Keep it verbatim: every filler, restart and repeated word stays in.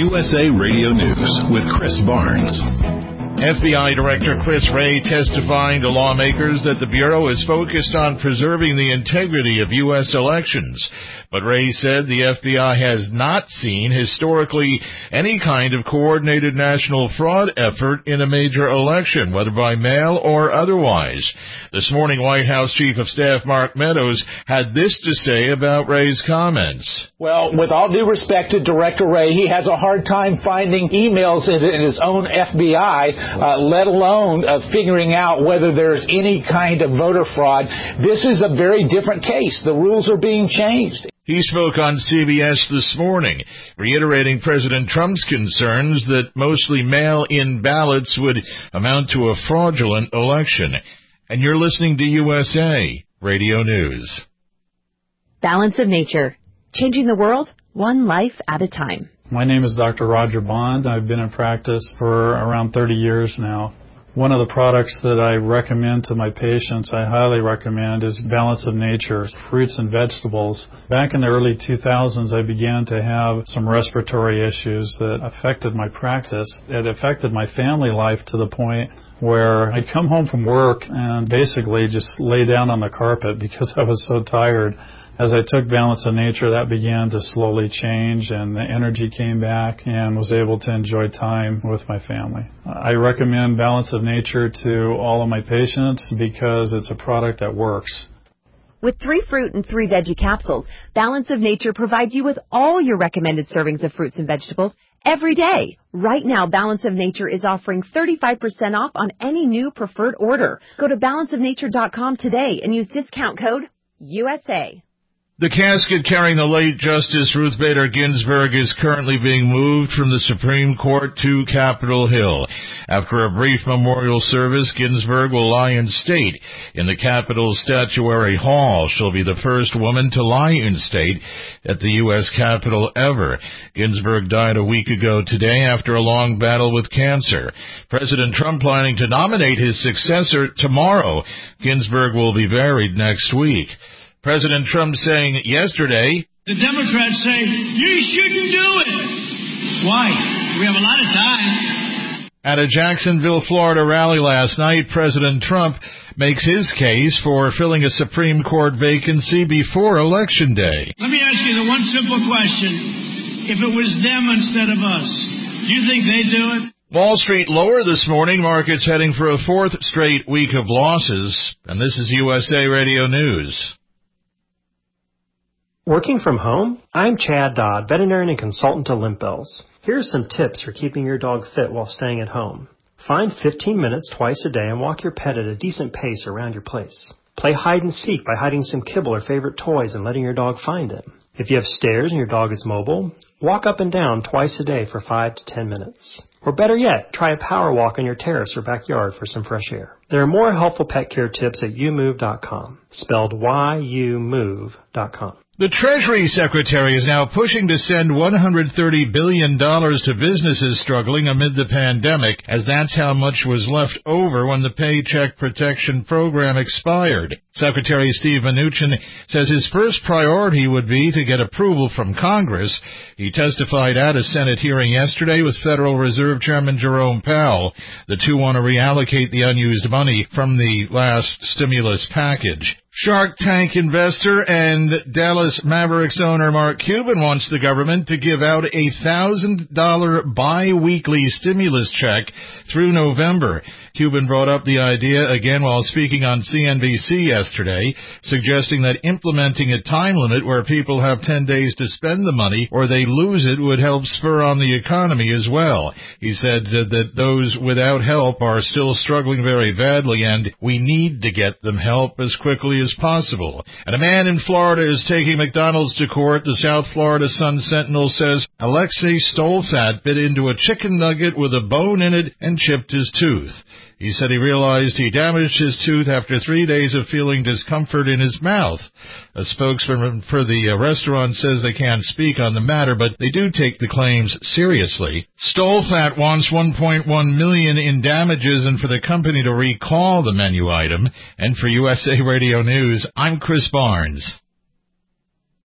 U S A Radio News with Chris Barnes. F B I Director Chris Wray testifying to lawmakers that the Bureau is focused on preserving the integrity of U S elections. But Wray said the F B I has not seen historically any kind of coordinated national fraud effort in a major election, whether by mail or otherwise. This morning, White House Chief of Staff Mark Meadows had this to say about Wray's comments. Well, with all due respect to Director Wray, he has a hard time finding emails in, in his own F B I, uh, let alone uh, figuring out whether there's any kind of voter fraud. This is a very different case. The rules are being changed. He spoke on C B S this morning, reiterating President Trump's concerns that mostly mail-in ballots would amount to a fraudulent election. And you're listening to U S A Radio News. Balance of Nature. Changing the world, one life at a time. My name is Doctor Roger Bond. I've been in practice for around thirty years now. One of the products that I recommend to my patients, I highly recommend, is Balance of Nature, fruits and vegetables. Back in the early two thousands, I began to have some respiratory issues that affected my practice. It affected my family life to the point where I'd come home from work and basically just lay down on the carpet because I was so tired. As I took Balance of Nature, that began to slowly change, and the energy came back and was able to enjoy time with my family. I recommend Balance of Nature to all of my patients because it's a product that works. With three fruit and three veggie capsules, Balance of Nature provides you with all your recommended servings of fruits and vegetables every day. Right now, Balance of Nature is offering thirty-five percent off on any new preferred order. Go to balance of nature dot com today and use discount code U S A. The casket carrying the late Justice Ruth Bader Ginsburg is currently being moved from the Supreme Court to Capitol Hill. After a brief memorial service, Ginsburg will lie in state in the Capitol Statuary Hall. She'll be the first woman to lie in state at the U S Capitol ever. Ginsburg died a week ago today after a long battle with cancer. President Trump planning to nominate his successor tomorrow. Ginsburg will be buried next week. President Trump saying yesterday, the Democrats say, you shouldn't do it. Why? We have a lot of time. At a Jacksonville, Florida rally last night, President Trump makes his case for filling a Supreme Court vacancy before Election Day. Let me ask you the one simple question. If it was them instead of us, do you think they'd do it? Wall Street lower this morning, markets heading for a fourth straight week of losses. And this is U S A Radio News. Working from home? I'm Chad Dodd, veterinarian and consultant to Limp Bells. Here are some tips for keeping your dog fit while staying at home. Find fifteen minutes twice a day and walk your pet at a decent pace around your place. Play hide and seek by hiding some kibble or favorite toys and letting your dog find them. If you have stairs and your dog is mobile, walk up and down twice a day for five to ten minutes. Or better yet, try a power walk on your terrace or backyard for some fresh air. There are more helpful pet care tips at you move dot com, spelled Y U move dot com. The Treasury Secretary is now pushing to send one hundred thirty billion dollars to businesses struggling amid the pandemic, as that's how much was left over when the Paycheck Protection Program expired. Secretary Steve Mnuchin says his first priority would be to get approval from Congress. He testified at a Senate hearing yesterday with Federal Reserve Chairman Jerome Powell. The two want to reallocate the unused money from the last stimulus package. Shark Tank investor and Dallas Mavericks owner Mark Cuban wants the government to give out a one thousand dollars bi-weekly stimulus check through November. Cuban brought up the idea again while speaking on C N B C yesterday, suggesting that implementing a time limit where people have ten days to spend the money or they lose it would help spur on the economy as well. He said that those without help are still struggling very badly and we need to get them help as quickly as possible. And a man in Florida is taking McDonald's to court. The South Florida Sun-Sentinel says Alexei Stolfat bit into a chicken nugget with a bone in it and chipped his tooth. He said he realized he damaged his tooth after three days of feeling discomfort in his mouth. A spokesman for the restaurant says they can't speak on the matter, but they do take the claims seriously. Stolfat wants one point one million dollars in damages and for the company to recall the menu item. And for U S A Radio News, I'm Chris Barnes.